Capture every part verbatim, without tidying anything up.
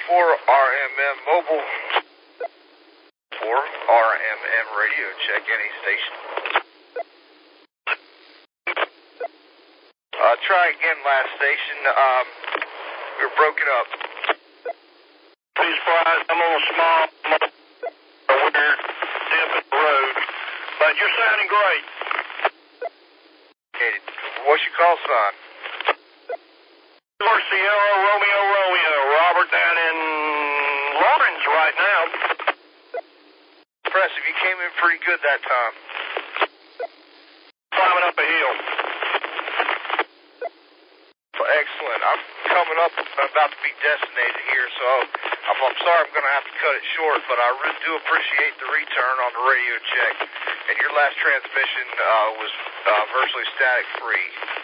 four R M M mobile. four R M M radio, check any station. Uh, try again last station. Um, we were broken up. Please surprised, I'm on a small, a weird dip in the road, but you're sounding great. Okay, what's your call sign? Sierra Romeo Romeo, Robert down in Lawrence right now. Impressive, you came in pretty good that time. Climbing up a hill. Excellent. I'm coming up, I'm about to be designated here, so I'm, I'm sorry I'm going to have to cut it short, but I really do appreciate the return on the radio check. And your last transmission uh, was uh, virtually static free.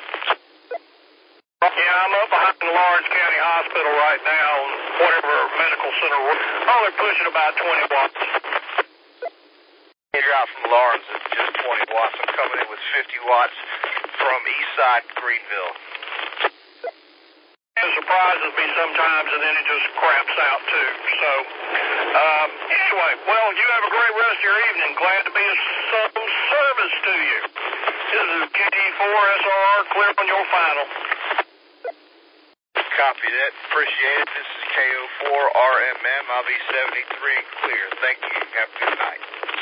Yeah, I'm up behind the Lawrence County Hospital right now, whatever medical center. Oh, they're pushing about twenty watts. You're out from Lawrence at just twenty watts. I'm coming in with fifty watts from Eastside Greenville. It surprises me sometimes, and then it just craps out too. So, um, anyway, well, you have a great rest of your evening. Glad to be of some service to you. This is K D four S R R, clear on your final. Copy that. Appreciate it. This is K O four R M M. I'll be seventy-three and clear. Thank you. Have a good night.